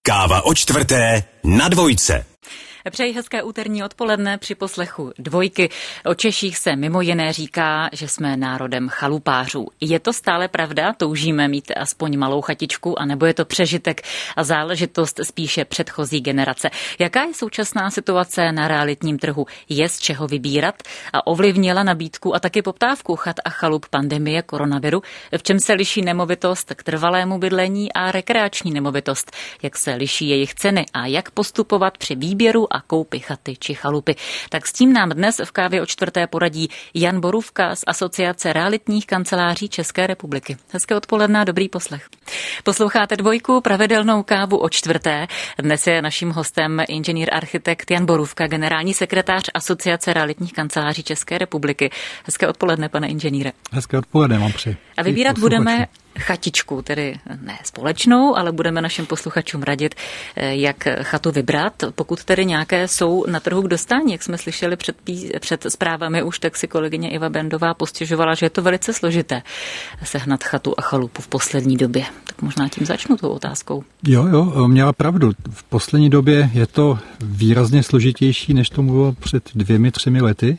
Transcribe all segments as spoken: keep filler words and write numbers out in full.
Káva o čtvrté na Dvojce. Přeji hezké úterní odpoledne při poslechu Dvojky. O Češích se mimo jiné říká, že jsme národem chalupářů. Je to stále pravda? Toužíme mít aspoň malou chatičku, anebo je to přežitek a záležitost spíše předchozí generace? Jaká je současná situace na realitním trhu? Je z čeho vybírat? A ovlivnila nabídku a taky poptávku chat a chalup pandemie koronaviru? V čem se liší nemovitost k trvalému bydlení a rekreační nemovitost? Jak se liší jejich ceny a jak postupovat při výběru a koupi chaty či chalupy? Tak s tím nám dnes v Kávě o čtvrté poradí Jan Borůvka z Asociace realitních kanceláří České republiky. Hezké odpoledne a dobrý poslech. Posloucháte Dvojku, pravidelnou Kávu o čtvrté. Dnes je naším hostem inženýr architekt Jan Borůvka, generální sekretář Asociace realitních kanceláří České republiky. Hezké odpoledne, pane inženýre. Hezké odpoledne vám přeji. A vybírat budeme chatičku, tedy ne společnou, ale budeme našim posluchačům radit, jak chatu vybrat. Pokud tedy nějaké jsou na trhu k dostání, jak jsme slyšeli před, před zprávami už, tak si kolegyně Iva Bendová postěžovala, že je to velice složité sehnat chatu a chalupu v poslední době. Tak možná tím začnu tou otázkou. Jo, jo, měla pravdu. V poslední době je to výrazně složitější, než to bylo před dvěmi, třemi lety.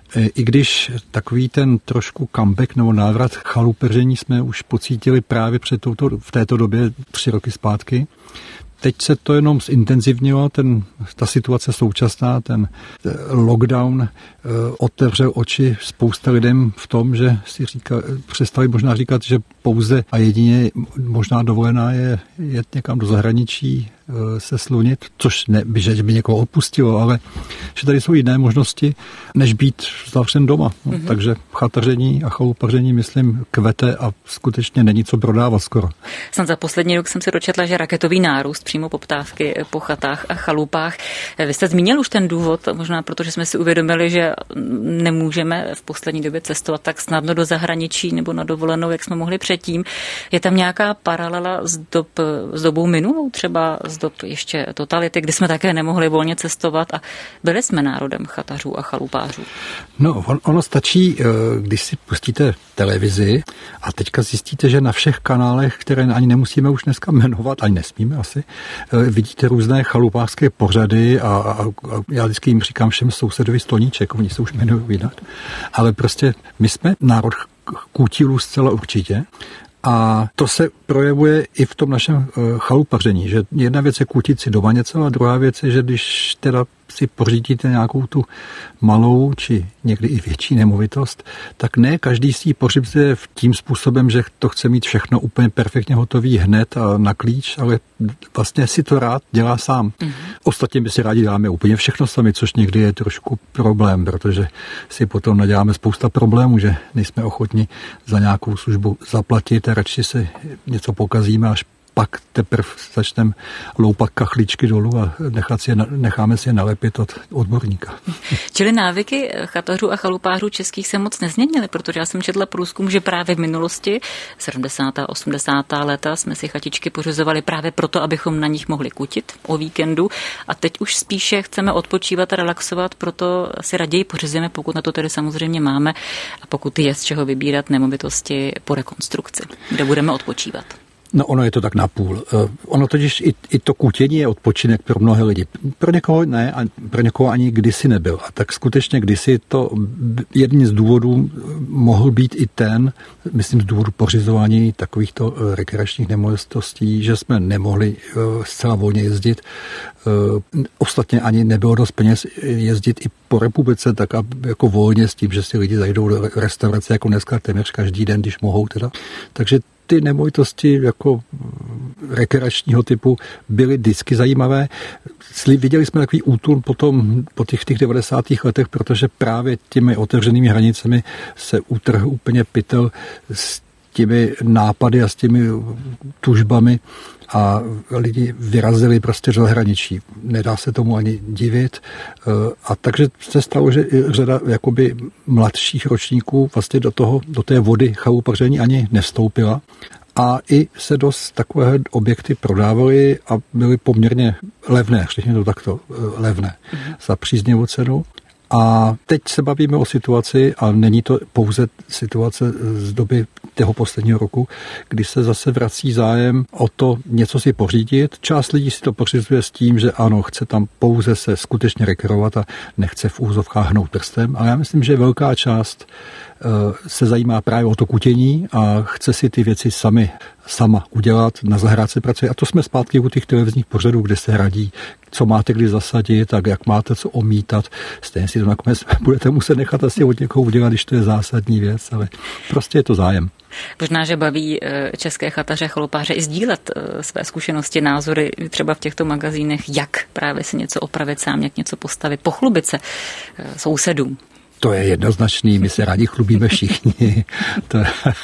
I když takový ten trošku comeback nebo návrat chalupeření jsme už pocítili právě před touto, v této době tři roky zpátky. Teď se to jenom zintenzivnilo, ten, ta situace současná, ten lockdown otevřel oči spousta lidem v tom, že si říká, přestali možná říkat, že pouze a jedině možná dovolená je jet někam do zahraničí, se slunit, což ne, že by někoho odpustilo, ale že tady jsou jiné možnosti, než být zavřen doma. No, mm-hmm. Takže chataření a chalupaření, myslím, kvete a skutečně není co prodávat skoro. Jsem za poslední rok jsem se dočetla, že raketový nárůst přímo poptávky po chatách a chalupách. Vy jste zmínil už ten důvod, možná protože jsme si uvědomili, že nemůžeme v poslední době cestovat tak snadno do zahraničí nebo na dovolenou, jak jsme mohli předtím. Je tam nějaká paralela s, dob, s dobou minulou, třeba z dob ještě totality, kdy jsme také nemohli volně cestovat a byli jsme národem chatařů a chalupářů? No, on, ono stačí, když si pustíte televizi a teďka zjistíte, že na všech kanálech, které ani nemusíme už dneska jmenovat, ani nesmíme asi, vidíte různé chalupářské pořady a, a, a já vždycky jim říkám všem sousedovi stolníček, oni se už jmenují jinak, ale prostě my jsme národ kutilů zcela určitě. A to se projevuje i v tom našem chalupaření, že jedna věc je kutit si doma něco a druhá věc je, že když teda si pořídíte nějakou tu malou či někdy i větší nemovitost, tak ne každý si ji pořizuje tím způsobem, že to chce mít všechno úplně perfektně hotový hned a na klíč, ale vlastně si to rád dělá sám. Mm-hmm. Ostatně my si rádi děláme úplně všechno sami, což někdy je trošku problém, protože si potom naděláme spousta problémů, že nejsme ochotni za nějakou službu zaplatit a radši si něco pokazíme, až pak teprve začneme loupat kachličky dolů a nechat si je, necháme si je nalepit od odborníka. Čili návyky chatařů a chalupářů českých se moc nezměnily, protože já jsem četla průzkum, že právě v minulosti, sedmdesátá osmdesátá léta, jsme si chatičky pořizovali právě proto, abychom na nich mohli kutit o víkendu a teď už spíše chceme odpočívat a relaxovat, proto si raději pořizujeme, pokud na to tedy samozřejmě máme a pokud je z čeho vybírat nemovitosti po rekonstrukci, kde budeme odpočívat. No ono je to tak napůl. Ono totiž i, i to kutění je odpočinek pro mnohé lidi. Pro někoho ne, a pro někoho ani kdysi nebyl. A tak skutečně kdysi to jedním z důvodů mohl být i ten, myslím z důvodu pořizování takovýchto rekreačních nemovitostí, že jsme nemohli zcela volně jezdit. Ostatně ani nebylo dost peněz jezdit i po republice, tak jako volně s tím, že si lidi zajdou do restaurace jako dneska téměř každý den, když mohou teda. Takže ty nemovitosti jako rekreačního typu byly vždycky zajímavé. Viděli jsme takový útlum potom po těch, těch devadesátých letech, protože právě těmi otevřenými hranicemi se utrhl úplně pytel s těmi nápady a s těmi tužbami a lidi vyrazili prostě do zahraničí. Nedá se tomu ani divit. A takže se stalo, že řada jakoby mladších ročníků vlastně do toho, do té vody chalupaření ani nevstoupila. A i se dost takové objekty prodávaly a byly poměrně levné, řekněme to takto, levné, mm-hmm. za příznivou cenu. A teď se bavíme o situaci, a není to pouze situace z doby toho posledního roku, kdy se zase vrací zájem o to něco si pořídit. Část lidí si to pořizuje s tím, že ano, chce tam pouze se skutečně rekreovat a nechce v úzovkách hnout prstem, ale já myslím, že velká část se zajímá právě o to kutění a chce si ty věci sami, sama udělat, na zahrádce pracuje. A to jsme zpátky u těch televizních pořadů, kde se radí, co máte kdy zasadit, tak jak máte co omítat. Stejně si to nakonec budete muset nechat asi od někoho udělat, když to je zásadní věc, ale prostě je to zájem. Možná, že baví české chataře, chalupáře i sdílet své zkušenosti, názory třeba v těchto magazínech, jak právě si něco opravit sám, jak něco postavit, pochlubit se sousedům. To je jednoznačný, my se rádi chlubíme všichni, to,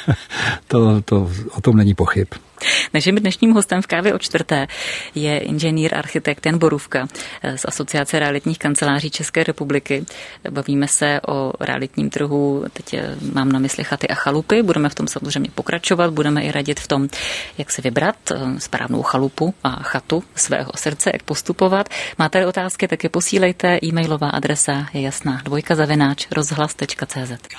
to, to, o tom není pochyb. Naším dnešním hostem v Kávě o čtvrté je inženýr, architekt Jan Borůvka z Asociace realitních kanceláří České republiky. Bavíme se o realitním trhu, teď mám na mysli chaty a chalupy, budeme v tom samozřejmě pokračovat, budeme i radit v tom, jak si vybrat správnou chalupu a chatu svého srdce, jak postupovat. Máte otázky, tak je posílejte, e-mailová adresa je jasná, dvojka zavináč rozhlas tečka cé zet.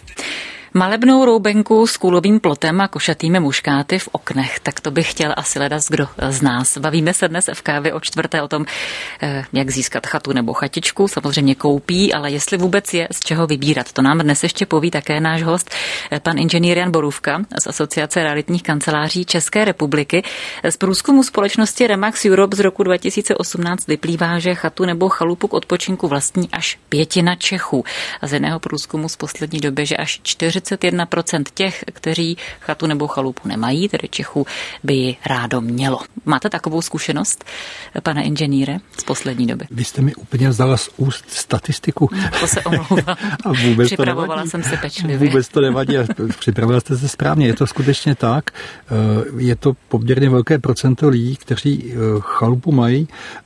Malebnou roubenku s kůlovým plotem a košatými muškáty v oknech, tak to bych chtěl asi ledas kdo z nás. Bavíme se dnes v Kávě o čtvrté o tom, jak získat chatu nebo chatičku, samozřejmě koupí, ale jestli vůbec je z čeho vybírat. To nám dnes ještě poví také náš host, pan inženýr Jan Borůvka z Asociace realitních kanceláří České republiky. Z průzkumu společnosti Remax Europe z roku dva tisíce osmnáct vyplývá, že chatu nebo chalupu k odpočinku vlastní až pětina Čechů. A z jedného průzkumu z poslední doby, že až čtyřicet jedna procent těch, kteří chatu nebo chalupu nemají, tedy Čechů, by ji rádo mělo. Máte takovou zkušenost, pane inženýre, z poslední doby? Vy jste mi úplně vzala z úst statistiku. To se omlouvám. A vůbec Připravovala to jsem se pečlivě. Vůbec to nevadí. Připravila jste se správně. Je to skutečně tak. Je to poměrně velké procento lidí, kteří chalupu mají.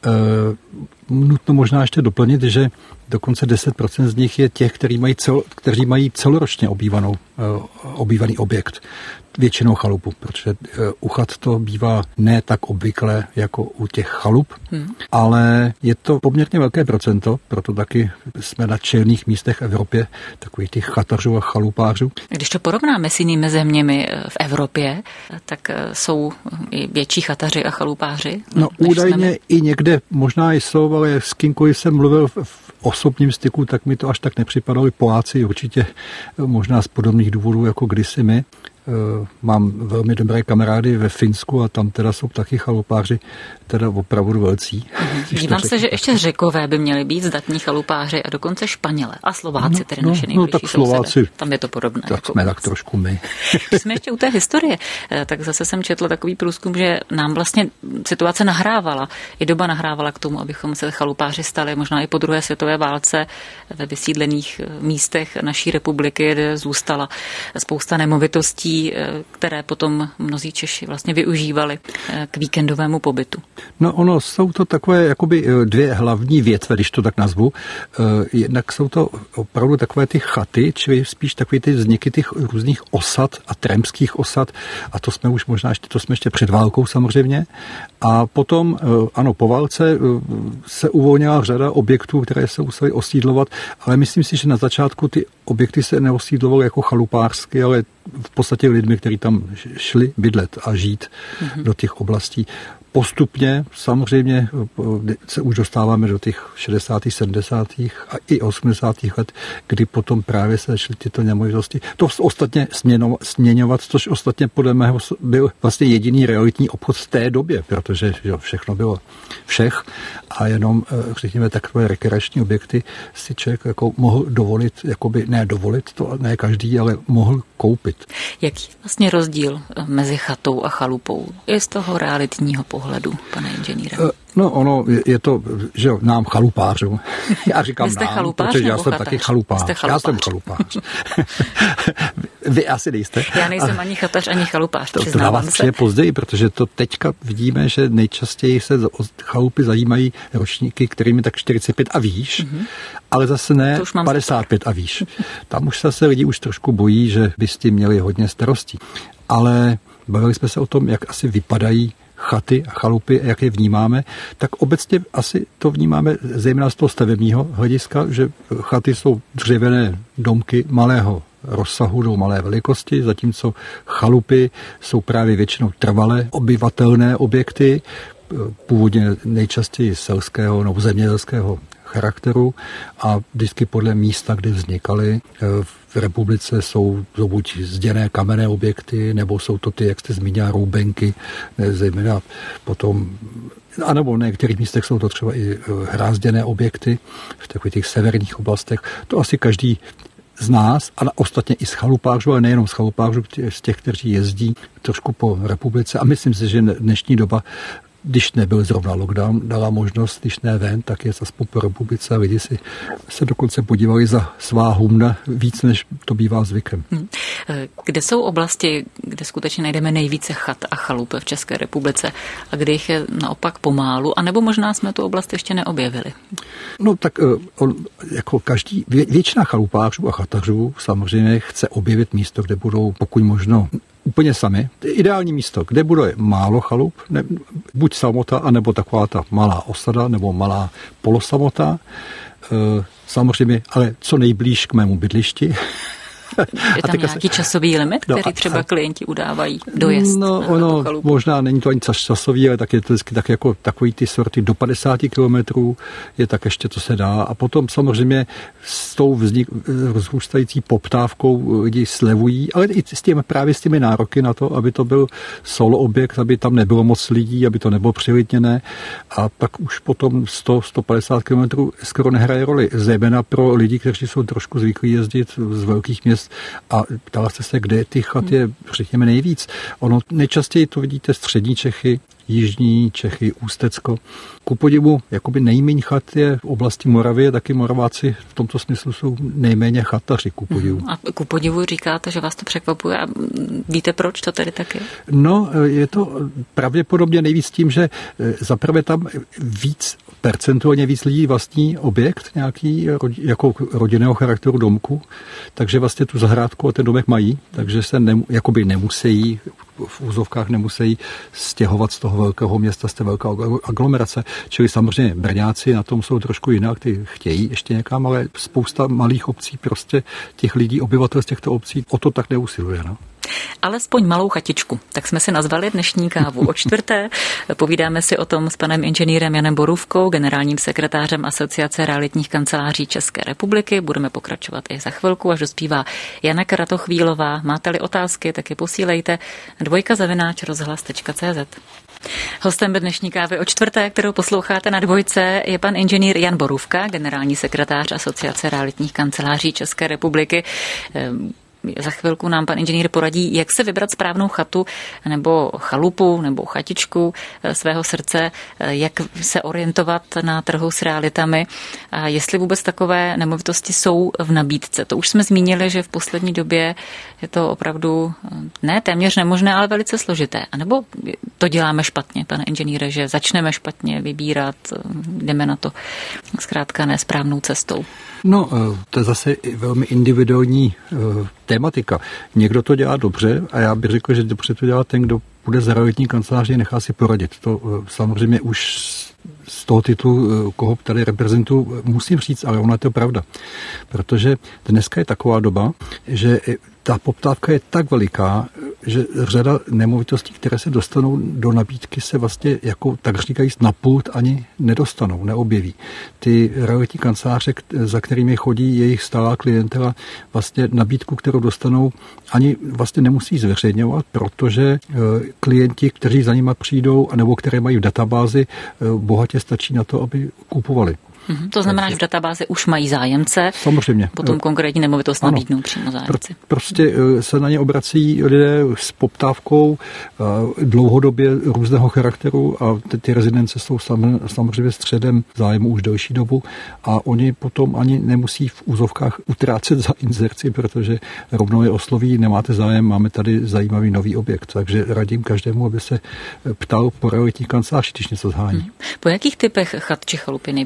Nutno možná ještě doplnit, že dokonce deset procent z nich je těch, kteří mají, cel, kteří mají celoročně obývanou, obývaný objekt. Většinou chalupu, protože u chat to bývá ne tak obvyklé jako u těch chalup, hmm. ale je to poměrně velké procento, proto taky jsme na čelných místech v Evropě, takových těch chatařů a chalupářů. Když to porovnáme s jinými zeměmi v Evropě, tak jsou i větší chataři a chalupáři? No údajně jsme... i někde možná jsou, ale s kýmkoliv jsem mluvil v, v osobním styku, tak mi to až tak nepřipadalo. Poláci určitě možná z podobných důvodů jako kdysi my. Mám velmi dobré kamarády ve Finsku a tam teda jsou taky chalupáři, teda opravdu velcí. Dívám se, že ještě Řekové by měli být zdatní chalupáři a dokonce Španělé a Slováci, no, tedy no, naše nejbližší no, tak Slováci, sousede. Tam je to podobné. Tak jako jsme tak trošku my. Když jsme ještě u té historie, tak zase jsem četla takový průzkum, že nám vlastně situace nahrávala, i doba nahrávala k tomu, abychom se chalupáři stali, možná i po druhé světové válce ve vysídlených místech naší republiky, kde zůstala spousta nemovitostí, které potom mnozí Češi vlastně využívali k víkendovému pobytu. No ono, jsou to takové jakoby dvě hlavní větve, když to tak nazvu. Jednak jsou to opravdu takové ty chaty, čili spíš takové ty vzniky těch různých osad a tramských osad, a to jsme už možná ještě, to jsme ještě před válkou samozřejmě. A potom, ano, po válce se uvolnila řada objektů, které se musely osídlovat, ale myslím si, že na začátku ty objekty se neosídlovaly jako chalupářsky, ale v podstatě lidmi, kteří tam šli bydlet a žít mm-hmm. do těch oblastí. Postupně samozřejmě se už dostáváme do těch šedesátých, sedmdesátých a i osmdesátých let, kdy potom právě se začaly tyto nemovitosti. To ostatně směňovat, což ostatně podle mého byl vlastně jediný realitní obchod v té době, protože jo, všechno bylo všech a jenom, řekněme, takové rekreační objekty si člověk jako mohl dovolit, jakoby ne dovolit, to ne každý, ale mohl koupit. Jaký je vlastně rozdíl mezi chatou a chalupou? Je z toho realitního pohledu, pane inženýre? No ono, je to, že jo, nám chalupářů. Já říkám nám, chalupář, protože já jsem chatař? taky chalupář. chalupář. Já jsem chalupář. Vy asi nejste. Já nejsem a... ani chatař, ani chalupář, to, to na vás přijde později, protože to teďka vidíme, že nejčastěji se o chalupy zajímají ročníky, kterými tak čtyřicet pět a výš, mm-hmm. ale zase ne padesát pět a výš. Tam už zase lidi už trošku bojí, že by s tím měli hodně starostí. Ale bavili jsme se o tom, jak asi vypadají chaty a chalupy, jak je vnímáme, tak obecně asi to vnímáme zejména z toho stavebního hlediska, že chaty jsou dřevěné domky malého rozsahu do malé velikosti, zatímco chalupy jsou právě většinou trvalé obyvatelné objekty, původně nejčastěji selského nebo zemědělského charakteru a vždycky podle místa, kde vznikaly v republice, jsou to buď zděné kamenné objekty, nebo jsou to ty, jak jste zmínila, roubenky, zejména potom, anebo na některých místech jsou to třeba i hrázděné objekty v takových těch severních oblastech. To asi každý z nás, ale ostatně i z chalupářů, ale nejenom z chalupářů, z těch, kteří jezdí trošku po republice. A myslím si, že dnešní doba, když nebyl zrovna lockdown, dala možnost, když ne ven, tak je zase po republice a lidi si se dokonce podívali za svá humna víc, než to bývá zvykem. Kde jsou oblasti, kde skutečně najdeme nejvíce chat a chalup v České republice a kde jich je naopak pomálu, anebo možná jsme tu oblast ještě neobjevili? No tak on, jako každý, vě, většina chalupářů a chatařů samozřejmě chce objevit místo, kde budou pokud možno úplně sami. Ideální místo, kde bude málo chalup, ne, buď samota, anebo taková ta malá osada, nebo malá polosamota. E, samozřejmě, ale co nejblíž k mému bydlišti. Je tam nějaký se... časový limit, který no, třeba klienti udávají dojezd? No, ono, možná není to ani časový, ale tak je to vždycky tak jako takový ty sorty do padesát kilometrů je tak ještě, co se dá. A potom samozřejmě s tou vznik, rozrůstající poptávkou lidi slevují, ale i s těmi, právě s těmi nároky na to, aby to byl solo objekt, aby tam nebylo moc lidí, aby to nebylo přilidněné. A tak už potom sto až sto padesát kilometrů skoro nehraje roli. Zejména pro lidi, kteří jsou trošku zvyklí jezdit z velkých měst. A ptala jste se, kde ty chat je, řekněme, nejvíc. Ono nejčastěji to vidíte střední Čechy, jižní Čechy, Ústecko. Ku podivu, jakoby nejméně chat je v oblasti Moravy, taky Moraváci v tomto smyslu jsou nejméně chataři, ku podivu. A ku podivu říkáte, že vás to překvapuje a víte, proč to tedy taky? No, je to pravděpodobně nejvíc tím, že zaprvé tam víc, percentuálně víc lidí vlastní objekt nějaký jako rodinného charakteru domku, takže vlastně tu zahrádku a ten domek mají, takže se ne, jakoby nemusí, v úzovkách nemusí stěhovat z toho velkého města, z té velké aglomerace. Čili samozřejmě Brňáci na tom jsou trošku jinak, ty chtějí ještě někam, ale spousta malých obcí, prostě těch lidí, obyvatel z těchto obcí o to tak neusiluje. No? Alespoň malou chatičku. Tak jsme si nazvali dnešní kávu o čtvrté. Povídáme si o tom s panem inženýrem Janem Borůvkou, generálním sekretářem Asociace realitních kanceláří České republiky. Budeme pokračovat i za chvilku, až dospívá Jana Kratochvílová. Máte-li otázky, tak je posílejte dvojka zavináč rozhlas tečka cé zet. Hostem dnešní kávy o čtvrté, kterou posloucháte na Dvojce, je pan inženýr Jan Borůvka, generální sekretář Asociace realitních kanceláří České republiky. Za chvilku nám pan inženýr poradí, jak se vybrat správnou chatu nebo chalupu nebo chatičku svého srdce, jak se orientovat na trhu s realitami a jestli vůbec takové nemovitosti jsou v nabídce. To už jsme zmínili, že v poslední době je to opravdu ne téměř nemožné, ale velice složité. A nebo to děláme špatně, pane inženýre, že začneme špatně vybírat, jdeme na to zkrátka nesprávnou cestou. No, to je zase velmi individuální tematika. Někdo to dělá dobře a já bych řekl, že dobře to dělá ten, kdo bude za realitní kanceláři a nechá si poradit. To samozřejmě už z toho titulu, koho tady reprezentuju, musím říct, ale ona je to pravda. Protože dneska je taková doba, že ta poptávka je tak veliká, že řada nemovitostí, které se dostanou do nabídky, se vlastně jako tak říkají na pult ani nedostanou, neobjeví. Ty realitní kanceláře, za kterými chodí jejich stálá klientela, vlastně nabídku, kterou dostanou, ani vlastně nemusí zveřejňovat, protože klienti, kteří za nima přijdou, nebo které mají v databázi, bohatě stačí na to, aby kupovali. To znamená, že v databázi už mají zájemce. Samozřejmě. Potom konkrétní nemovitost nabídnou přímo zájemci. Prostě se na ně obrací lidé s poptávkou dlouhodobě různého charakteru a ty, ty rezidence jsou samozřejmě středem zájmu už delší dobu a oni potom ani nemusí v úzovkách utrácet za inzerci, protože rovnou je osloví, nemáte zájem, máme tady zajímavý nový objekt. Takže radím každému, aby se ptal po realitní kanceláři, když něco zhání. Po jakých typech chat či chalup je největší poptávka?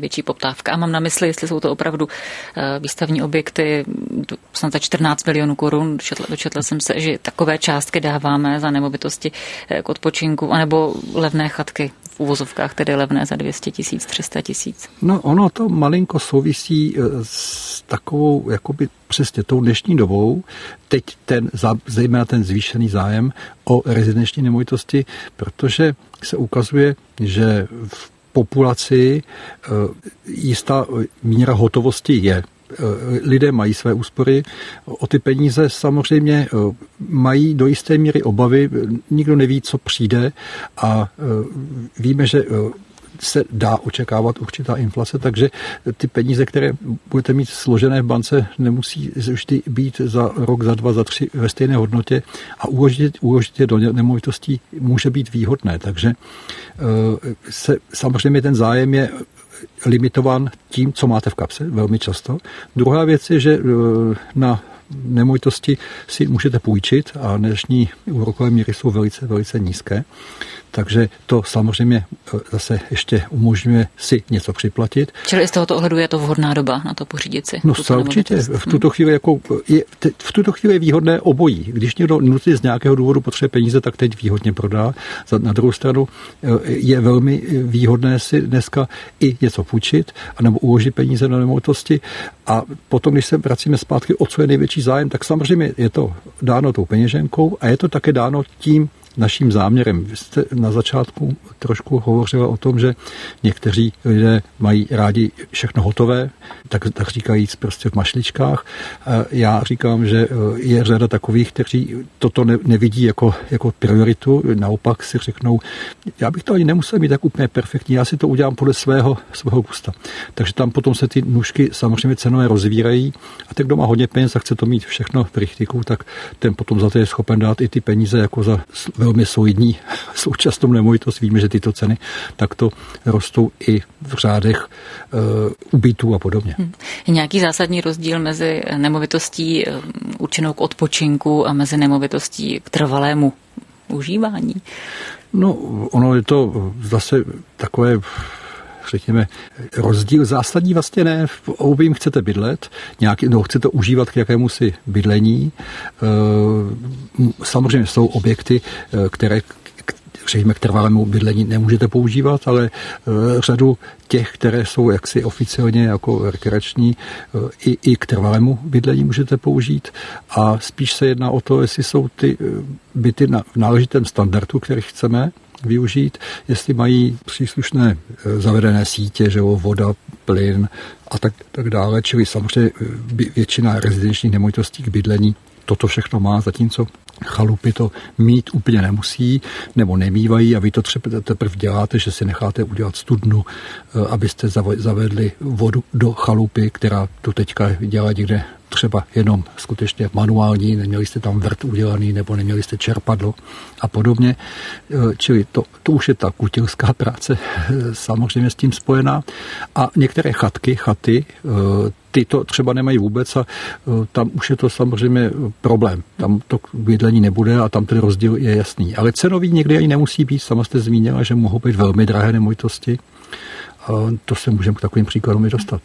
poptávka. A mám na mysli, jestli jsou to opravdu výstavní objekty snad za čtrnáct milionů korun. Dočetla, dočetla jsem se, že takové částky dáváme za nemovitosti k odpočinku, anebo levné chatky v uvozovkách, tedy levné za dvě stě tisíc, tři sta tisíc. No ono to malinko souvisí s takovou, jakoby přesně tou dnešní dobou, teď ten, zejména ten zvýšený zájem o rezidenční nemovitosti, protože se ukazuje, že v populaci jistá míra hotovosti je. Lidé mají své úspory, o ty peníze samozřejmě mají do jisté míry obavy, nikdo neví, co přijde a víme, že se dá očekávat určitá inflace, takže ty peníze, které budete mít složené v bance, nemusí vždy být za rok, za dva, za tři ve stejné hodnotě a uložit, uložit je do nemovitostí může být výhodné. Takže se, samozřejmě ten zájem je limitován tím, co máte v kapse, velmi často. Druhá věc je, že na nemovitosti si můžete půjčit a dnešní úrokové míry jsou velice, velice nízké. Takže to samozřejmě zase ještě umožňuje si něco připlatit. Čili z tohoto ohledu je to vhodná doba na to pořídit si? No zcela určitě. V tuto chvíli jako je, te, v tuto chvíli je výhodné obojí. Když někdo nutně z nějakého důvodu potřebuje peníze, tak teď výhodně prodá. Na druhou stranu je velmi výhodné si dneska i něco půjčit, anebo uložit peníze na nemovitosti. A potom, když se vracíme zpátky, o co je největší zájem, tak samozřejmě je to dáno tou peněženkou a je to také dáno tím naším záměrem. Vy jste na začátku trošku hovořila o tom, že někteří lidé mají rádi všechno hotové, tak, tak říkajíc prostě v mašličkách. Já říkám, že je řada takových, kteří toto ne, nevidí jako, jako prioritu, naopak si řeknou, já bych to ani nemusel mít tak úplně perfektní, já si to udělám podle svého, svého gusta. Takže tam potom se ty nůžky samozřejmě cenové rozvírají a ten, kdo má hodně peněz a chce to mít všechno v rychtiku, tak ten potom za to je schopen dát i ty peníze jako za velmi solidní současnou nemovitost. Víme, že tyto ceny takto rostou i v řádech uh, ubytů a podobně. Hmm. Je nějaký zásadní rozdíl mezi nemovitostí určenou k odpočinku a mezi nemovitostí k trvalému užívání? No, ono je to zase takové, řekněme, rozdíl zásadní vlastně ne. V obým chcete bydlet, nějaký, no, chcete užívat k jakému si bydlení. Samozřejmě jsou objekty, které řekněme k trvalému bydlení nemůžete používat, ale řadu těch, které jsou jaksi oficiálně jako rekreační, i, i k trvalému bydlení můžete použít. A spíš se jedná o to, jestli jsou ty byty na, v náležitém standardu, který chceme využít, jestli mají příslušné zavedené sítě, že jo, voda, plyn a tak, tak dále, čili samozřejmě většina rezidenčních nemovitostí k bydlení toto všechno má, zatímco chalupy to mít úplně nemusí, nebo nemývají a vy to třeba teprve děláte, že si necháte udělat studnu, abyste zavedli vodu do chalupy, která tu teďka dělá někde třeba jenom skutečně manuální, neměli jste tam vrt udělaný, nebo neměli jste čerpadlo a podobně. Čili to, to už je ta kutilská práce samozřejmě s tím spojená. A některé chatky, chaty, ty to třeba nemají vůbec a tam už je to samozřejmě problém. Tam to bydlení nebude a tam ten rozdíl je jasný. Ale cenový někdy ani nemusí být. Sama jste zmínila, že mohou být velmi drahé nemovitosti. A to se můžeme k takovým příkladům i dostat.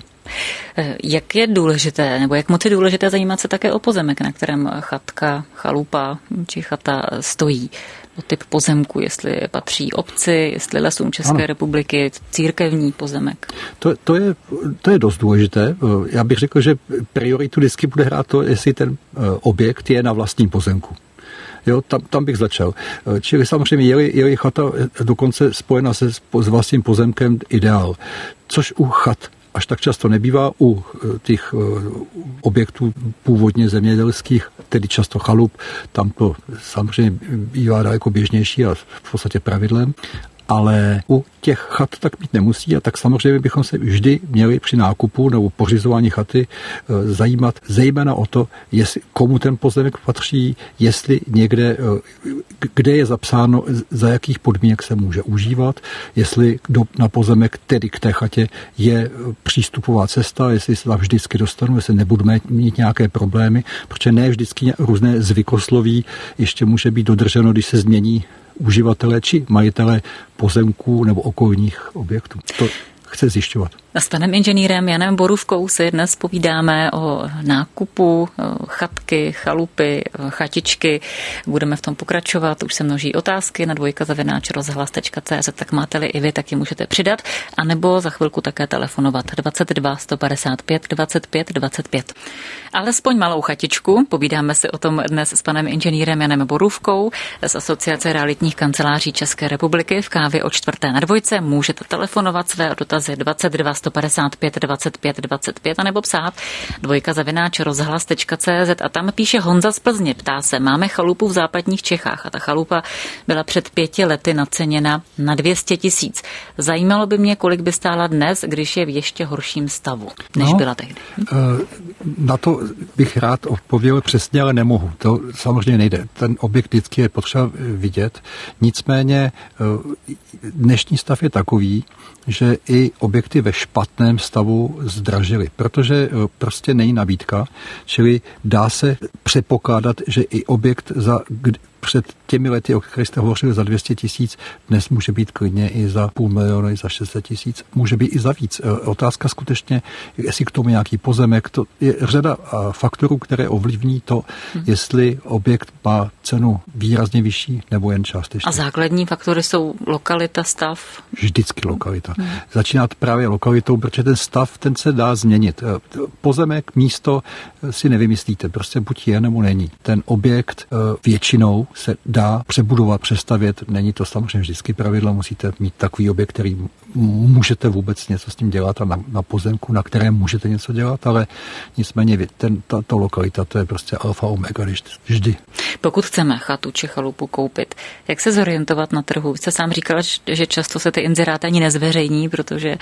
Jak je důležité, nebo jak moc je důležité zajímat se také o pozemek, na kterém chatka, chalupa či chata stojí? O typ pozemku, jestli patří obci, jestli lesům České ano. republiky, církevní pozemek. To, to, je, to je dost důležité. Já bych řekl, že prioritu vždycky bude hrát to, jestli ten objekt je na vlastním pozemku. Jo, tam, tam bych začal. Čili samozřejmě je-li, je-li chata dokonce spojena se, s vlastním pozemkem ideál. Což u chat až tak často nebývá, u těch objektů původně zemědělských, tedy často chalup, tam to samozřejmě bývá daleko běžnější a v podstatě pravidlem. Ale u těch chat tak mít nemusí a tak samozřejmě bychom se vždy měli při nákupu nebo pořizování chaty zajímat zejména o to, jestli, komu ten pozemek patří, jestli někde, kde je zapsáno, za jakých podmínek se může užívat, jestli na pozemek, tedy k té chatě, je přístupová cesta, jestli se tam vždycky dostanu, jestli nebudeme mít nějaké problémy, protože ne vždycky různé zvykosloví ještě může být dodrženo, když se změní uživatelé či majitelé pozemků nebo okolních objektů. To chce zjišťovat. A s panem inženýrem Janem Borůvkou si dnes povídáme o nákupu chatky, chalupy, chatičky. Budeme v tom pokračovat. Už se množí otázky na dvojka zavináč rozhlas tečka cé zet, tak máte-li i vy, tak je můžete přidat. A nebo za chvilku také telefonovat dvacet dva sto padesát pět dvacet pět dvacet pět. Alespoň malou chatičku. Povídáme si o tom dnes s panem inženýrem Janem Borůvkou z Asociace realitních kanceláří České republiky v kávě o čtvrté na dvojce. Můžete telefonovat své dotazy dvacet dva sto padesát pět dvacet pět dvacet pět a nebo psát dvojka zavináč rozhlas tečka cé zet a tam píše Honza z Plzně. Ptá se, máme chalupu v západních Čechách a ta chalupa byla před pěti lety naceněna na dvě stě tisíc. Zajímalo by mě, kolik by stála dnes, když je v ještě horším stavu, než no, byla tehdy. Na to bych rád odpověděl přesně, ale nemohu. To samozřejmě nejde. Ten objekt vždycky je potřeba vidět. Nicméně dnešní stav je takový, že i objekty ve špatném stavu zdražily, protože prostě není nabídka, čili dá se předpokládat, že i objekt za před těmi lety, o kterých jste hovořili, za dvě stě tisíc, dnes může být klidně i za půl milionu, i za šest set tisíc, může být i za víc. Otázka skutečně, jestli k tomu nějaký pozemek, to je řada faktorů, které ovlivní to, hmm. jestli objekt má cenu výrazně vyšší nebo jen částečně. A základní faktory jsou lokalita, stav? Vždycky lokalita. Hmm. Začíná právě lokalitou, protože ten stav, ten se dá změnit. Pozemek, místo si nevymyslíte, prostě buď je nebo není. Ten objekt většinou se dá přebudovat, přestavět. Není to samozřejmě vždycky pravidlo, musíte mít takový objekt, který můžete vůbec něco s tím dělat a na, na pozemku, na kterém můžete něco dělat, ale nicméně ten, ta, ta lokalita, to je prostě alfa omega vždy. Pokud chceme chatu či chalupu koupit, jak se zorientovat na trhu? Vy jste sám říkala, že často se ty inzeráty ani nezveřejní, protože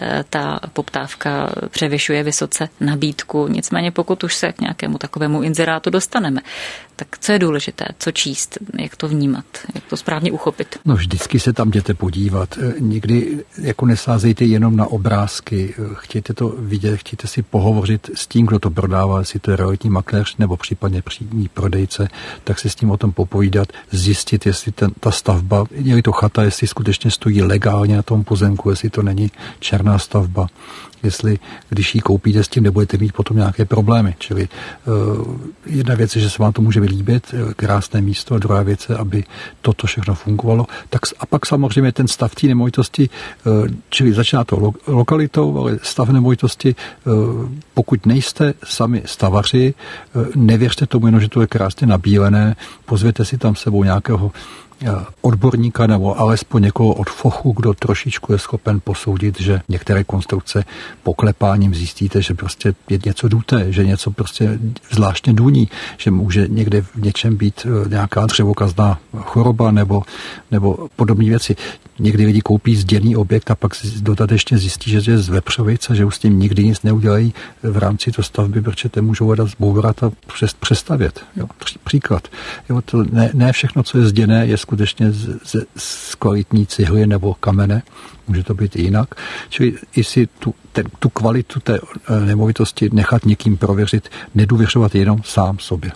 ta poptávka převyšuje vysoce nabídku. Nicméně pokud už se k nějakému takovému inzerátu dostaneme, tak co je důležité? Co číst? Jak to vnímat? Jak to správně uchopit? No vždycky se tam jděte podívat. Nikdy jako nesázejte jenom na obrázky. Chtějte to vidět, chtějte si pohovořit s tím, kdo to prodává, jestli to je realitní makléř nebo případně přímý prodejce, tak si s tím o tom popovídat, zjistit, jestli ten, ta stavba, je to chata, jestli skutečně stojí legálně na tom pozemku, jestli to není černá stavba. Jestli, když ji koupíte, s tím nebudete mít potom nějaké problémy. Čili uh, jedna věc je, že se vám to může vylíbit, krásné místo, a druhá věc je, aby toto všechno fungovalo. Tak, a pak samozřejmě ten stav té nemovitosti, uh, čili začíná to lo, lokalitou, ale stav nemovitosti, uh, pokud nejste sami stavaři, uh, nevěřte tomu jenom, že to je krásně nabílené, pozvěte si tam sebou nějakého odborníka nebo alespoň někoho od fochu, kdo trošičku je schopen posoudit, že některé konstrukce poklepáním zjistíte, že prostě je něco duté, že něco prostě zvláštně duní, že může někde v něčem být nějaká dřevokazná choroba nebo, nebo podobné věci. Někdy lidi koupí zděný objekt a pak dodatečně zjistí, že je z vepřovic a že už s tím nikdy nic neudělají v rámci to stavby, protože te můžou vodat zbourat a přestavět. Jo, příklad. Jo, to ne, ne všechno, co je zděné, je skutečně z, z, z kvalitní cihly nebo kamene. Může to být i jinak. Čili i si tu, ten, tu kvalitu té nemovitosti nechat někým prověřit, nedůvěřovat jenom sám sobě.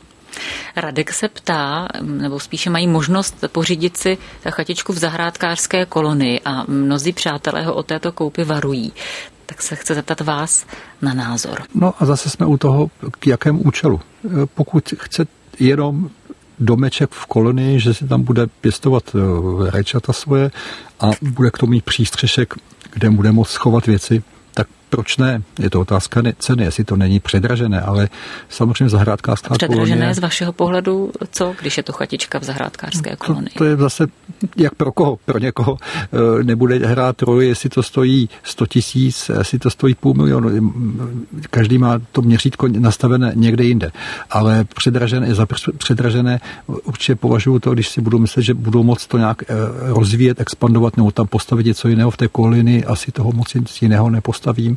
Radek se ptá, nebo spíše mají možnost pořídit si chatičku v zahrádkářské kolonii a mnozí přátelé ho o této koupi varují. Tak se chce zeptat vás na názor. No a zase jsme u toho, k jakému účelu. Pokud chce jenom domeček v kolonii, že si tam bude pěstovat rajčata svoje a bude k tomu mít přístřešek, kde bude moct schovat věci, tak proč ne? Je to otázka ceny, jestli to není předražené, ale samozřejmě zahrádkářská kolonie... Předražené z vašeho pohledu, co, když je to chatička v zahrádkářské kolonii? To, to je zase, jak pro koho? Pro někoho nebude hrát roli, jestli to stojí sto tisíc, jestli to stojí půl milionu. Každý má to měřítko nastavené někde jinde. Ale předražené, za předražené určitě považuji to, když si budu myslet, že budou moct to nějak rozvíjet, expandovat, nebo tam postavit něco jiného v té kolonii, asi toho moc nic jiného nepostavím.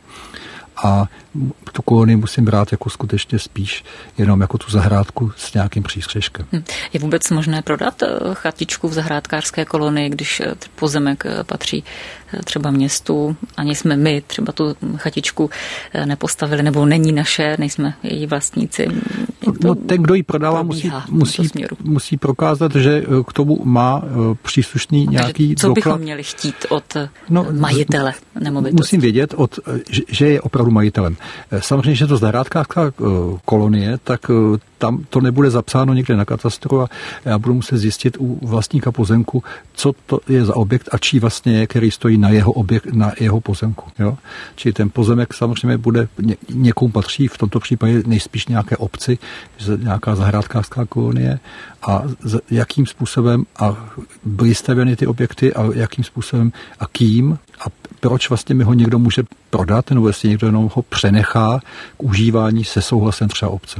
A tu kolonii musím brát jako skutečně spíš jenom jako tu zahrádku s nějakým přístřeškem. Je vůbec možné prodat chatičku v zahrádkářské kolonii, když pozemek patří třeba městu, ani jsme my třeba tu chatičku nepostavili, nebo není naše, nejsme její vlastníci. No, ten, kdo ji prodává, musí, musí, musí prokázat, že k tomu má příslušný nějaký Takže co doklad. bychom měli chtít od no, majitele nemovitosti? Musím vědět, od, že je opravdu majitelem. Samozřejmě, že to zahrádkářská kolonie, tak tam to nebude zapsáno někde na katastru a já budu muset zjistit u vlastníka pozemku, co to je za objekt a čí vlastně je, který stojí na jeho objekt, na jeho pozemku. Jo? Čili ten pozemek samozřejmě bude ně, někomu patří, v tomto případě nejspíš nějaké obci, nějaká zahrádkářská kolonie a z, jakým způsobem a byly stavěny ty objekty a jakým způsobem a kým a proč vlastně mi ho někdo může prodat, nebo jestli někdo jenom ho přenechá k užívání se souhlasem třeba obce.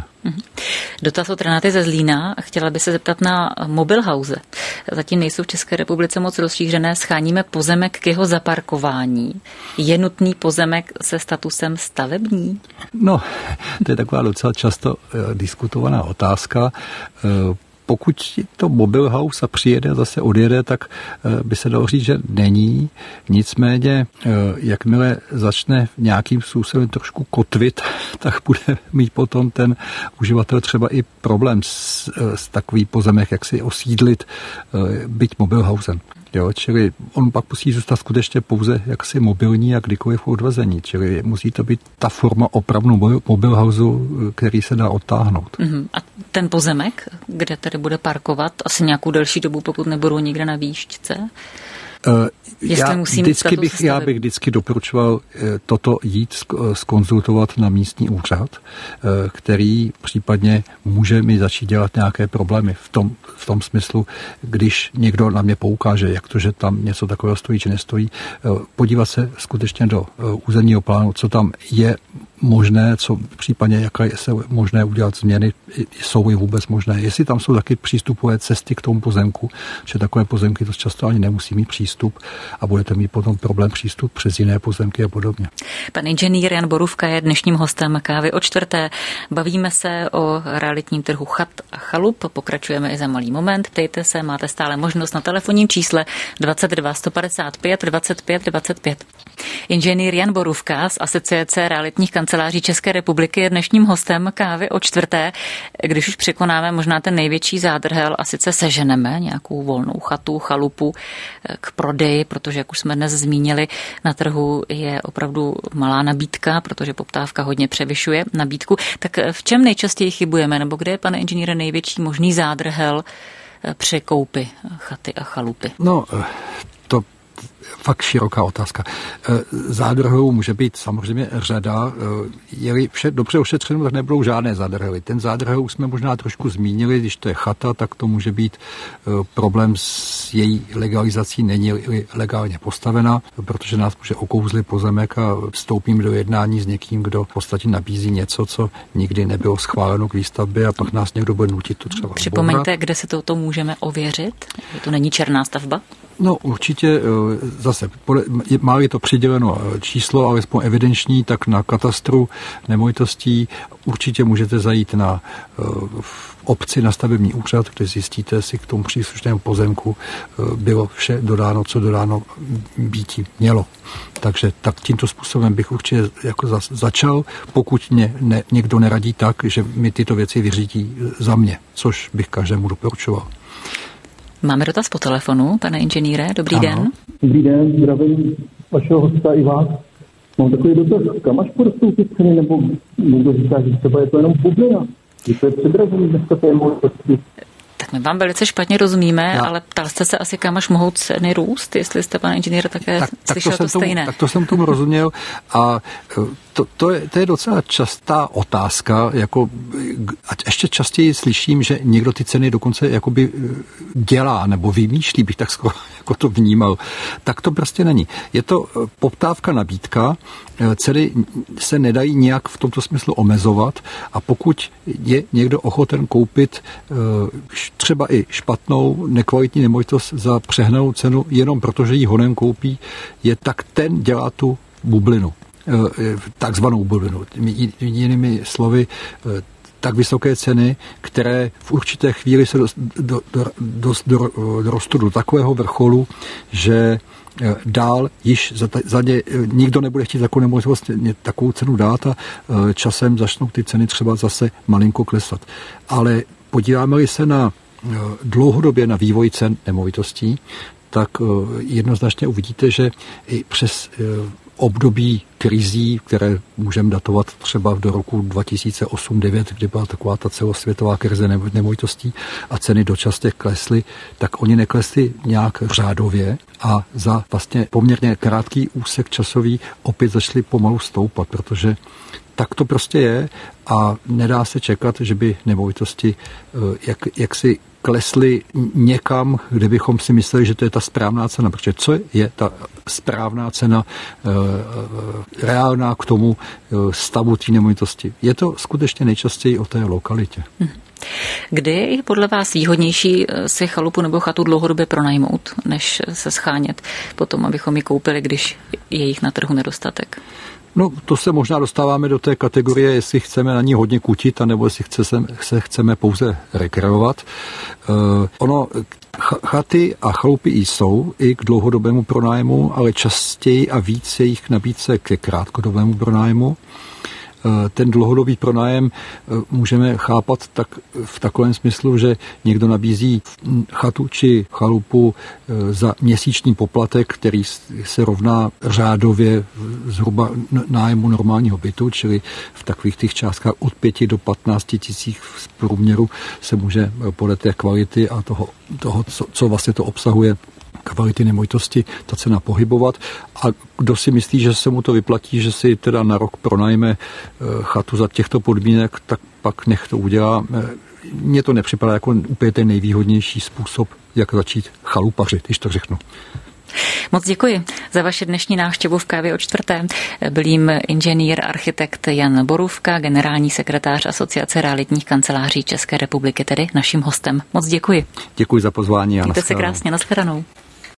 Dotaz od Renaty ze Zlína. Chtěla by se zeptat na mobilhouse. Zatím nejsou v České republice moc rozšířené. Scháníme pozemek k jeho zaparkování. Je nutný pozemek se statusem stavební? No, to je taková docela často uh, diskutovaná otázka. Uh, Pokud to mobil house a přijede a zase odjede, tak by se dalo říct, že není. Nicméně, jakmile začne nějakým způsobem trošku kotvit, tak bude mít potom ten uživatel třeba i problém s, s takový pozemek, jak si osídlit, byť mobil housem. Jo, čili on pak musí zůstat skutečně pouze jaksi mobilní a kdykoliv odvezení. Čili musí to být ta forma opravdu mobil houseu, který se dá odtáhnout. Mm-hmm. A ten pozemek, kde tedy bude parkovat asi nějakou delší dobu, pokud nebudou nikde na výšce? Uh, já, vždycky bych, já bych vždycky doporučoval toto jít zkonzultovat na místní úřad, který případně může mi začít dělat nějaké problémy v tom, v tom smyslu, když někdo na mě poukáže, jak to, že tam něco takového stojí, či nestojí, podívat se skutečně do územního plánu, co tam je možné, co případně jaké je možné udělat změny, jsou je vůbec možné. Jestli tam jsou taky přístupové cesty k tomu pozemku, že takové pozemky to často ani nemusí mít přístup a budete mít potom problém přístup přes jiné pozemky a podobně. Pan inženýr Jan Borůvka je dnešním hostem Kávy o čtvrté. Bavíme se o realitním trhu chat a chalup. Pokračujeme i za malý moment. Ptejte se, máte stále možnost na telefonním čísle dvacet dva sto padesát pět dvacet pět dvacet pět. Inženýr Jan Borůvka z Asociace realitních kanceláří České republiky je dnešním hostem Kávy o čtvrté. Když už překonáme možná ten největší zádrhel a sice seženeme nějakou volnou chatu, chalupu k prodeji, protože, jak už jsme dnes zmínili, na trhu je opravdu malá nabídka, protože poptávka hodně převyšuje nabídku. Tak v čem nejčastěji chybujeme, nebo kde je, pane inženýre, největší možný zádrhel při koupi chaty a chalupy? No, to fakt široká otázka. Zádrhelů může být samozřejmě řada. Je-li vše dobře ošetřeno, tak nebudou žádné zádrhely. Ten zádrhel už jsme možná trošku zmínili, když to je chata, tak to může být problém s její legalizací, není legálně postavena, protože nás může okouzlit pozemek a vstoupím do jednání s někým, kdo v podstatě nabízí něco, co nikdy nebylo schváleno k výstavbě a pak nás někdo bude nutit to třeba. Připomeňte, zbourat. Kde se to, to můžeme ověřit? To není černá stavba? No určitě zase, má-li to přiděleno číslo, alespoň evidenční, tak na katastru nemovitostí určitě můžete zajít na v obci na stavební úřad, kde zjistíte, jestli k tomu příslušnému pozemku bylo vše dodáno, co dodáno býti mělo. Takže tak tímto způsobem bych určitě jako za, začal, pokud mě ne, někdo neradí tak, že mi tyto věci vyřídí za mě, což bych každému doporučoval. Máme dotaz po telefonu, pane inženýre, dobrý ano. den. Dobrý den, zdravím vašeho hosta i vás. Mám takový dotaz, kam až porostou ty ceny, nebo někdo říká, že třeba je to jenom bublina, že to je předražený dneska té nemovitosti. Tak my vám velice špatně rozumíme, Já. ale ptal jste se asi, kam až mohou ceny růst, jestli jste, pane inženýr, také tak, slyšel tak to, to stejné. Tomu, tak to jsem tomu rozuměl a to, to, je, to je docela častá otázka, jako a ještě častěji slyším, že někdo ty ceny dokonce jakoby dělá nebo vymýšlí, bych tak skoro jako to vnímal. Tak to prostě není. Je to poptávka, nabídka, ceny se nedají nějak v tomto smyslu omezovat a pokud je někdo ochoten koupit třeba i špatnou, nekvalitní nemovitost za přehnanou cenu, jenom protože ji honem koupí, je tak ten dělá tu bublinu, takzvanou bublinu. Jinými slovy, tak vysoké ceny, které v určité chvíli se dost, do, do, dost do, dorostou do takového vrcholu, že dál již za, za ně nikdo nebude chtít takovou nemovitost, takovou cenu dát a časem začnou ty ceny třeba zase malinko klesat. Ale podíváme-li se na dlouhodobě na vývoj cen nemovitostí, tak jednoznačně uvidíte, že i přes období krizí, které můžeme datovat třeba do roku dva tisíce osm devět, kdy byla taková ta celosvětová krize nemovitostí a ceny dočasně klesly, tak oni neklesly nějak řádově a za vlastně poměrně krátký úsek časový opět začaly pomalu stoupat, protože tak to prostě je a nedá se čekat, že by nemovitosti jak, jak si klesly někam, kde bychom si mysleli, že to je ta správná cena, protože co je ta správná cena e, reálná k tomu stavu té nemovitosti? Je to skutečně nejčastěji o té lokalitě. Kdy je podle vás výhodnější si chalupu nebo chatu dlouhodobě pronajmout, než se schánět potom, abychom ji koupili, když je jich na trhu nedostatek? No, to se možná dostáváme do té kategorie, jestli chceme na ní hodně kutit, anebo jestli chce, se chceme pouze rekreovat. Uh, ono, chaty a chalupy jsou i k dlouhodobému pronájmu, ale častěji a víc je jich nabídce ke krátkodobému pronájmu. Ten dlouhodobý pronájem můžeme chápat tak v takovém smyslu, že někdo nabízí chatu či chalupu za měsíční poplatek, který se rovná řádově zhruba nájmu normálního bytu, čili v takových těch částkách od pěti do patnácti tisíc v průměru se může podle té kvality a toho, toho co, co vlastně to obsahuje, kvality nemovitosti, ta cena pohybovat. A kdo si myslí, že se mu to vyplatí, že si teda na rok pronajme chatu za těchto podmínek, tak pak nech to udělá. Mně to nepřipadá jako úplně ten nejvýhodnější způsob, jak začít chalupařit, když to řeknu. Moc děkuji za vaši dnešní návštěvu v Kávě o čtvrté. Byl jím inženýr, architekt Jan Borůvka, generální sekretář Asociace realitních kanceláří České republiky, tedy naším hostem. Moc děkuji. Děkuji za pozvání. Mějte se krásně, nashledanou.